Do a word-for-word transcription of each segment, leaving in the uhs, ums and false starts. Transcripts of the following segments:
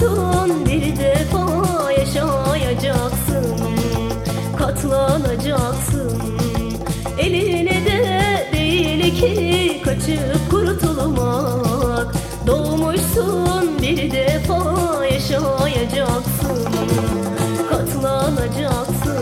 Doğmuşsun bir defa, yaşayacaksın, katlanacaksın. Eline de değil ki kaçıp kurtulmak. Doğmuşsun bir defa, yaşayacaksın, katlanacaksın.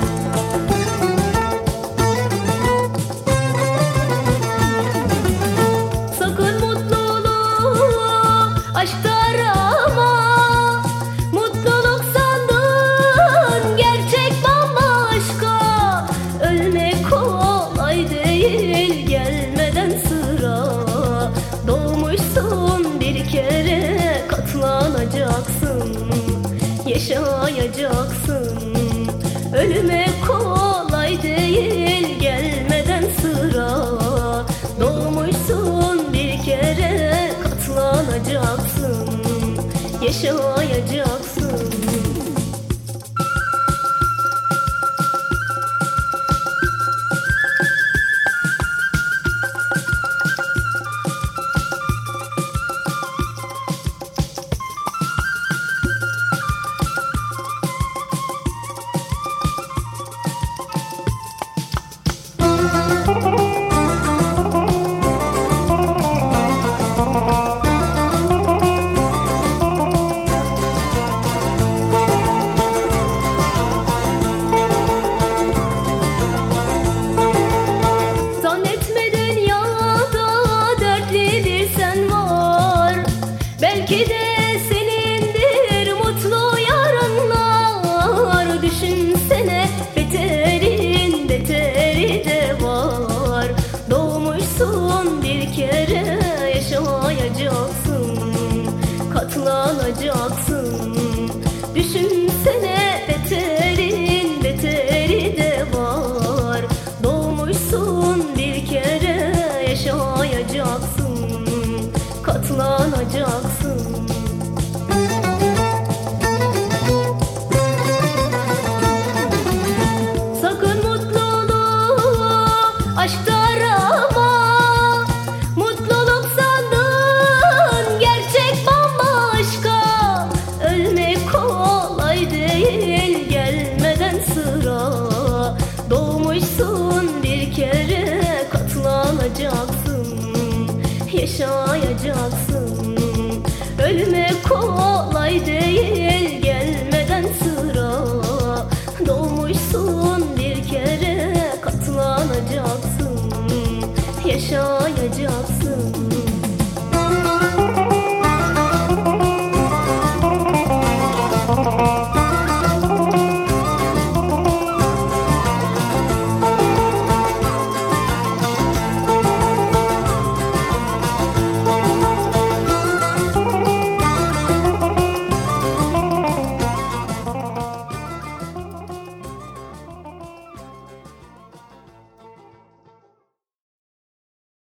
Sakın mutluluğu aşkta arama. Mutluluk sandın, gerçek bambaşka. Ölmek kolay değil, gelmeden sıra. Doğmuşsun bir kere, katlanacaksın, yaşayacaksın. Ölmek kolay değil, gelmeden sıra. Doğmuşsun bir kere, katlanacaksın, yaşayacaksın.